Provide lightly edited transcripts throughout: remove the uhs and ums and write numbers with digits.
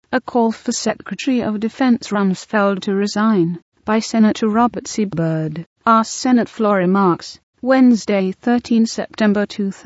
A call for Secretary of Defense Rumsfeld to resign, by Senator Robert C. Byrd, asked Senate floor remarks. Wednesday, 13 September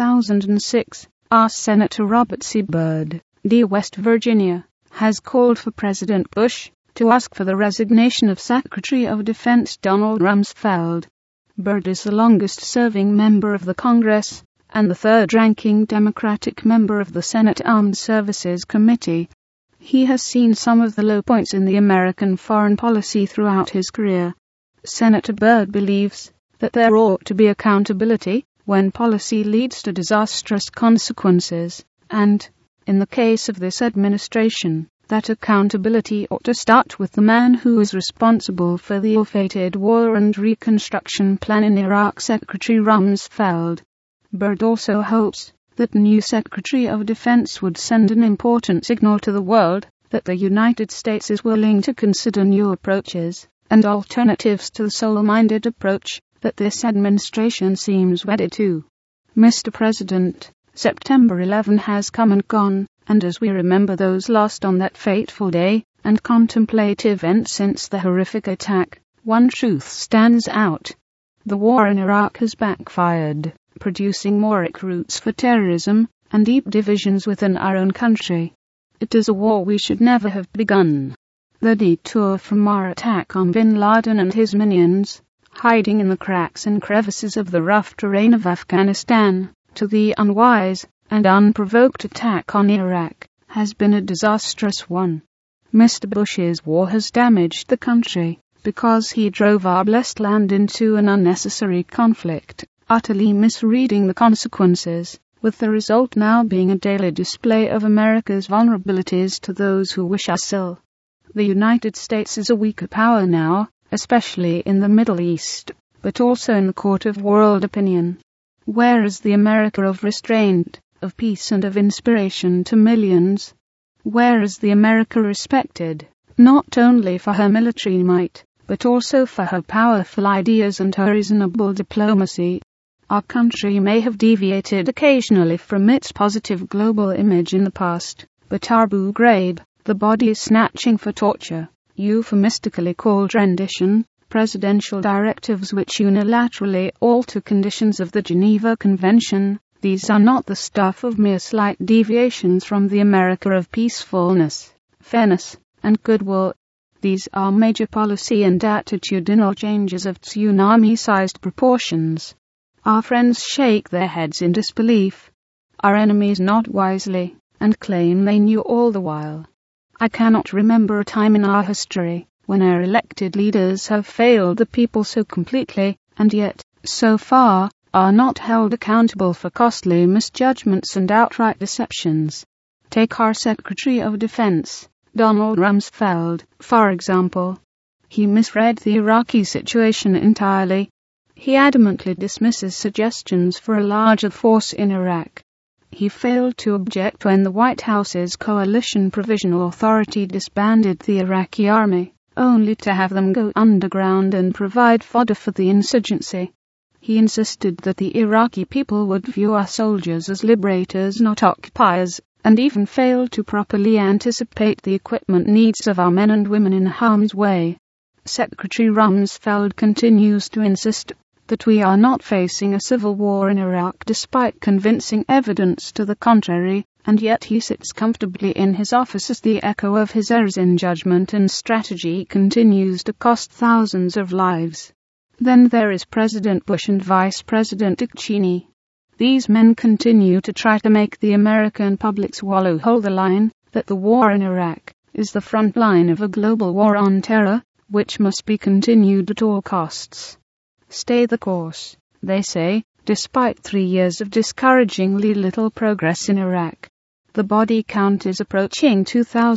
2006, asked Senator Robert C. Byrd, D. West Virginia, has called for President Bush to ask for the resignation of Secretary of Defense Donald Rumsfeld. Byrd is the longest-serving member of the Congress and the third-ranking Democratic member of the Senate Armed Services Committee. He has seen some of the low points in the American foreign policy throughout his career. Senator Byrd believes that there ought to be accountability when policy leads to disastrous consequences, and, in the case of this administration, that accountability ought to start with the man who is responsible for the ill-fated War and Reconstruction Plan in Iraq, Secretary Rumsfeld. Byrd also hopes that new Secretary of Defense would send an important signal to the world that the United States is willing to consider new approaches and alternatives to the sole-minded approach that this administration seems wedded to. Mr. President, September 11 has come and gone, and as we remember those lost on that fateful day and contemplate events since the horrific attack, one truth stands out. The war in Iraq has backfired, producing more recruits for terrorism and deep divisions within our own country. It is a war we should never have begun. The detour from our attack on bin Laden and his minions, hiding in the cracks and crevices of the rough terrain of Afghanistan, to the unwise and unprovoked attack on Iraq, has been a disastrous one. Mr. Bush's war has damaged the country because he drove our blessed land into an unnecessary conflict, utterly misreading the consequences, with the result now being a daily display of America's vulnerabilities to those who wish us ill. The United States is a weaker power now, especially in the Middle East, but also in the court of world opinion. Where is the America of restraint, of peace and of inspiration to millions? Where is the America respected, not only for her military might, but also for her powerful ideas and her reasonable diplomacy? Our country may have deviated occasionally from its positive global image in the past, but Abu Ghraib, the body snatching for torture, euphemistically called rendition, presidential directives which unilaterally alter conditions of the Geneva Convention, these are not the stuff of mere slight deviations from the America of peacefulness, fairness, and goodwill. These are major policy and attitudinal changes of tsunami-sized proportions. Our friends shake their heads in disbelief. Our enemies nod wisely, and claim they knew all the while. I cannot remember a time in our history when our elected leaders have failed the people so completely, and yet, so far, are not held accountable for costly misjudgments and outright deceptions. Take our Secretary of Defense, Donald Rumsfeld, for example. He misread the Iraqi situation entirely. He adamantly dismisses suggestions for a larger force in Iraq. He failed to object when the White House's Coalition Provisional Authority disbanded the Iraqi army, only to have them go underground and provide fodder for the insurgency. He insisted that the Iraqi people would view our soldiers as liberators, not occupiers, and even failed to properly anticipate the equipment needs of our men and women in harm's way. Secretary Rumsfeld continues to insist that we are not facing a civil war in Iraq despite convincing evidence to the contrary, and yet he sits comfortably in his office as the echo of his errors in judgment and strategy continues to cost thousands of lives. Then there is President Bush and Vice President Dick Cheney. These men continue to try to make the American public swallow whole the line that the war in Iraq is the front line of a global war on terror, which must be continued at all costs. Stay the course, they say, despite 3 years of discouragingly little progress in Iraq. The body count is approaching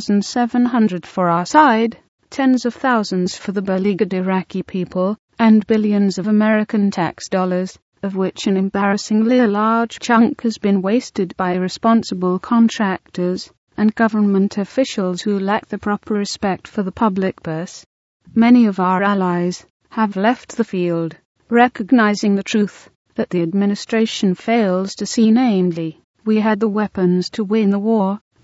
2,700 for our side, tens of thousands for the beleaguered Iraqi people, and billions of American tax dollars, of which an embarrassingly large chunk has been wasted by irresponsible contractors and government officials who lack the proper respect for the public purse. Many of our allies have left the field, recognizing the truth that the administration fails to see, namely, we had the weapons to win the war,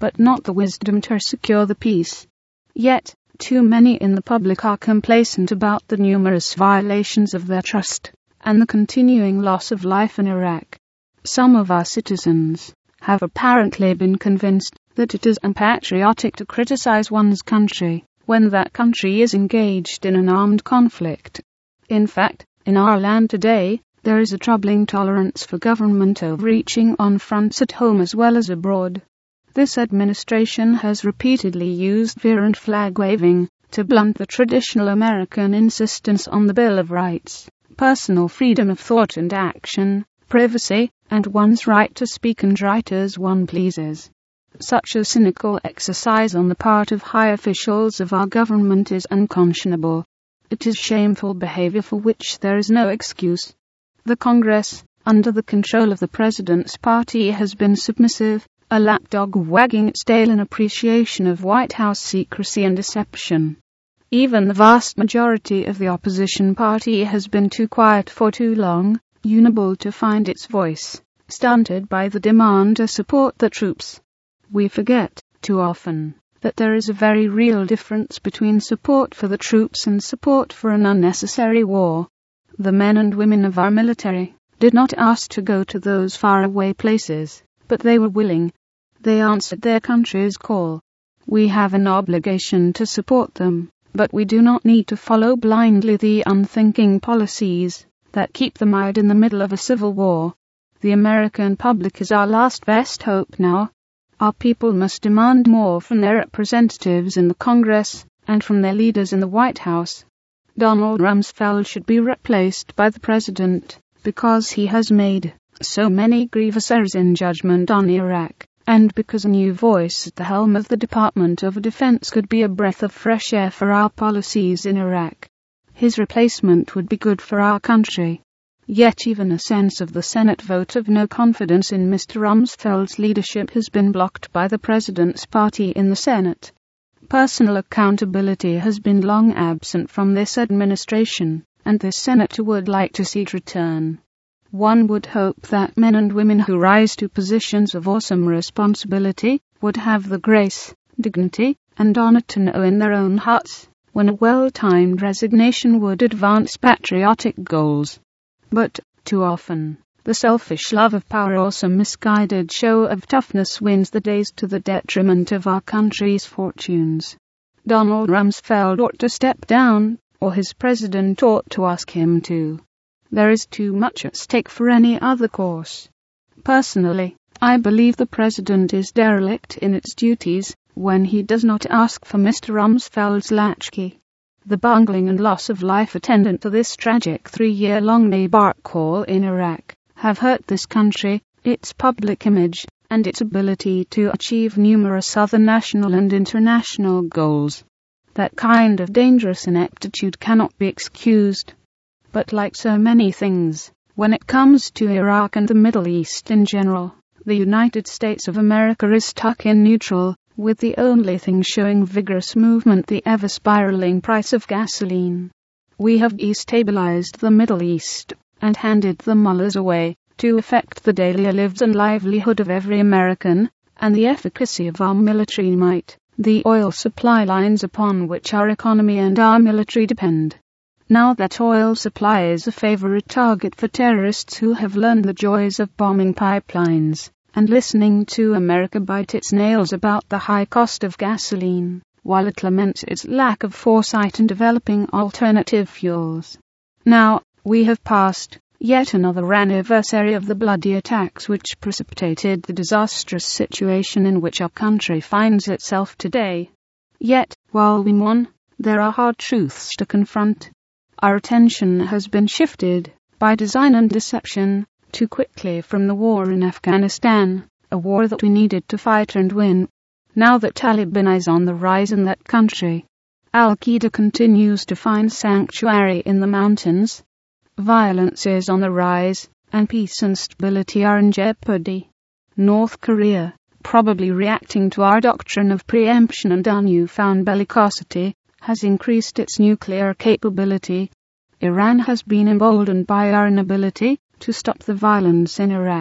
but not the wisdom to secure the peace. Yet, too many in the public are complacent about the numerous violations of their trust and the continuing loss of life in Iraq. Some of our citizens have apparently been convinced that it is unpatriotic to criticize one's country when that country is engaged in an armed conflict. In fact, in our land today, there is a troubling tolerance for government overreaching on fronts at home as well as abroad. This administration has repeatedly used virulent flag-waving to blunt the traditional American insistence on the Bill of Rights, personal freedom of thought and action, privacy, and one's right to speak and write as one pleases. Such a cynical exercise on the part of high officials of our government is unconscionable. It is shameful behavior for which there is no excuse. The Congress, under the control of the President's party, has been submissive, a lapdog wagging its tail in appreciation of White House secrecy and deception. Even the vast majority of the opposition party has been too quiet for too long, unable to find its voice, stunted by the demand to support the troops. We forget, too often, that there is a very real difference between support for the troops and support for an unnecessary war. The men and women of our military did not ask to go to those faraway places, but they were willing. They answered their country's call. We have an obligation to support them, but we do not need to follow blindly the unthinking policies that keep them mired in the middle of a civil war. The American public is our last best hope now. Our people must demand more from their representatives in the Congress and from their leaders in the White House. Donald Rumsfeld should be replaced by the President because he has made so many grievous errors in judgment on Iraq, and because a new voice at the helm of the Department of Defense could be a breath of fresh air for our policies in Iraq. His replacement would be good for our country. Yet even a sense of the Senate vote of no confidence in Mr. Rumsfeld's leadership has been blocked by the President's party in the Senate. Personal accountability has been long absent from this administration, and this Senate would like to see it return. One would hope that men and women who rise to positions of awesome responsibility would have the grace, dignity, and honor to know in their own hearts when a well-timed resignation would advance patriotic goals. But, too often, the selfish love of power or some misguided show of toughness wins the days to the detriment of our country's fortunes. Donald Rumsfeld ought to step down, or his president ought to ask him to. There is too much at stake for any other course. Personally, I believe the president is derelict in its duties when he does not ask for Mr. Rumsfeld's latchkey. The bungling and loss of life attendant to this tragic 3-year-long debacle in Iraq have hurt this country, its public image, and its ability to achieve numerous other national and international goals. That kind of dangerous ineptitude cannot be excused. But like so many things, when it comes to Iraq and the Middle East in general, the United States of America is stuck in neutral, with the only thing showing vigorous movement the ever-spiraling price of gasoline. We have destabilized the Middle East and handed the mullahs away to affect the daily lives and livelihood of every American, and the efficacy of our military might, the oil supply lines upon which our economy and our military depend. Now that oil supply is a favorite target for terrorists who have learned the joys of bombing pipelines and listening to America bite its nails about the high cost of gasoline, while it laments its lack of foresight in developing alternative fuels. Now, we have passed yet another anniversary of the bloody attacks which precipitated the disastrous situation in which our country finds itself today. Yet, while we mourn, there are hard truths to confront. Our attention has been shifted, by design and deception, too quickly from the war in Afghanistan, a war that we needed to fight and win. Now that Taliban is on the rise in that country, Al-Qaeda continues to find sanctuary in the mountains. Violence is on the rise, and peace and stability are in jeopardy. North Korea, probably reacting to our doctrine of preemption and our newfound bellicosity, has increased its nuclear capability. Iran has been emboldened by our inability to stop the violence in Iraq,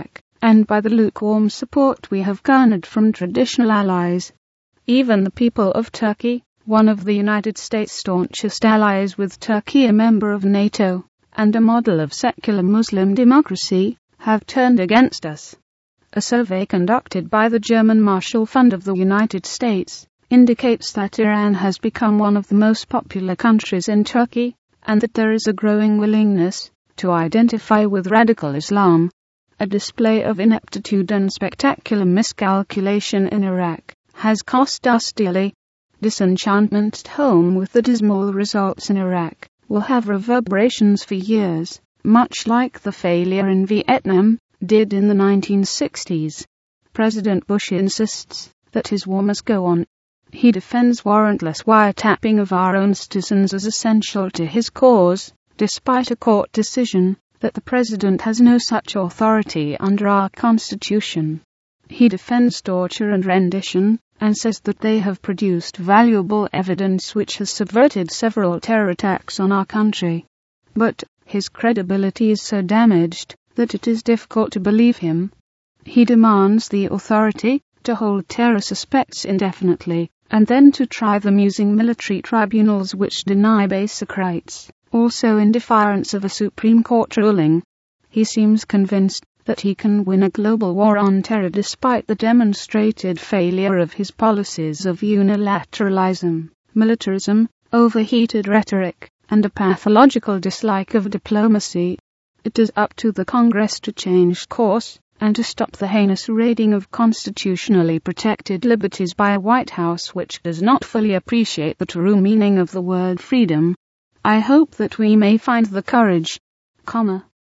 and by the lukewarm support we have garnered from traditional allies. Even the people of Turkey, one of the United States' staunchest allies, with Turkey a member of NATO and a model of secular Muslim democracy, have turned against us. A survey conducted by the German Marshall Fund of the United States indicates that Iran has become one of the most popular countries in Turkey, and that there is a growing willingness to identify with radical Islam. A display of ineptitude and spectacular miscalculation in Iraq has cost us dearly. Disenchantment at home with the dismal results in Iraq will have reverberations for years, much like the failure in Vietnam did in the 1960s. President Bush insists that his war must go on. He defends warrantless wiretapping of our own citizens as essential to his cause, despite a court decision that the president has no such authority under our Constitution. He defends torture and rendition, and says that they have produced valuable evidence which has subverted several terror attacks on our country. But his credibility is so damaged that it is difficult to believe him. He demands the authority to hold terror suspects indefinitely, and then to try them using military tribunals which deny basic rights, also in defiance of a Supreme Court ruling. He seems convinced that he can win a global war on terror despite the demonstrated failure of his policies of unilateralism, militarism, overheated rhetoric, and a pathological dislike of diplomacy. It is up to the Congress to change course, and to stop the heinous raiding of constitutionally protected liberties by a White House which does not fully appreciate the true meaning of the word freedom. I hope that we may find the courage,